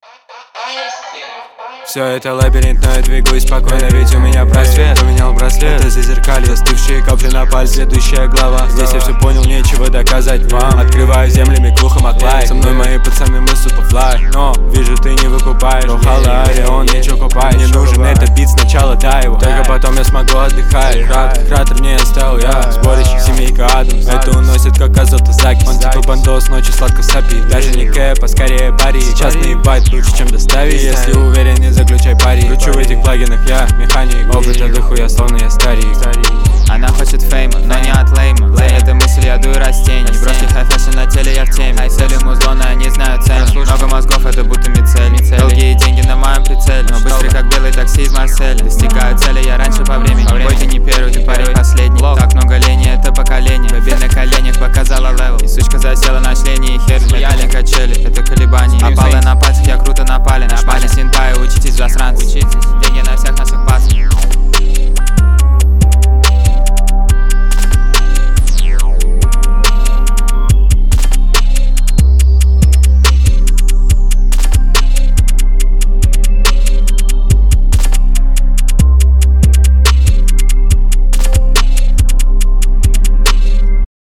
Все это лабиринт, но я двигаюсь спокойно, ведь у меня просвет. Поменял браслет, это зазеркалье, застывшие капли на пальце, следующая глава. Здесь я все понял, нечего доказать вам. Открываю землями глухо Маклай. Со мной мои пацаны, мы суперфлай. Но вижу, ты не выкупаешь. Рухала, он ничего купает. Мне нужен этот бит, сначала дай его, только потом я смогу отдыхать. Кратер мне оставил я, сборище семейка Адамс. Это уносит как азот Заки. Он типа бандос, ночью сладко сопит. Даже не кэп, а скорее пари. Сейчас наебать лучше, чем доставить. Если уверен, не заключай пари. Кручу в этих плагинах я механик. Опыта дохуя, словно я старик. Она хочет фейма, но не от лейма. Это мысль, я дую растения. Не броски хай-фэшн, на теле я в теме. Цели музлона, я не знаю цены. Много мозгов, это будто мицель. Долгие деньги на моем прицеле, но быстрый как белый такси из Марселя. Достигаю цели, я раньше по времени. Бой, ты не первый, ты парень последний. Так много лени, это поколение. Бобин на коленях показала левел. И сучка засела на члене и хер. Реально качели, это колебания. Опала на пальцах, я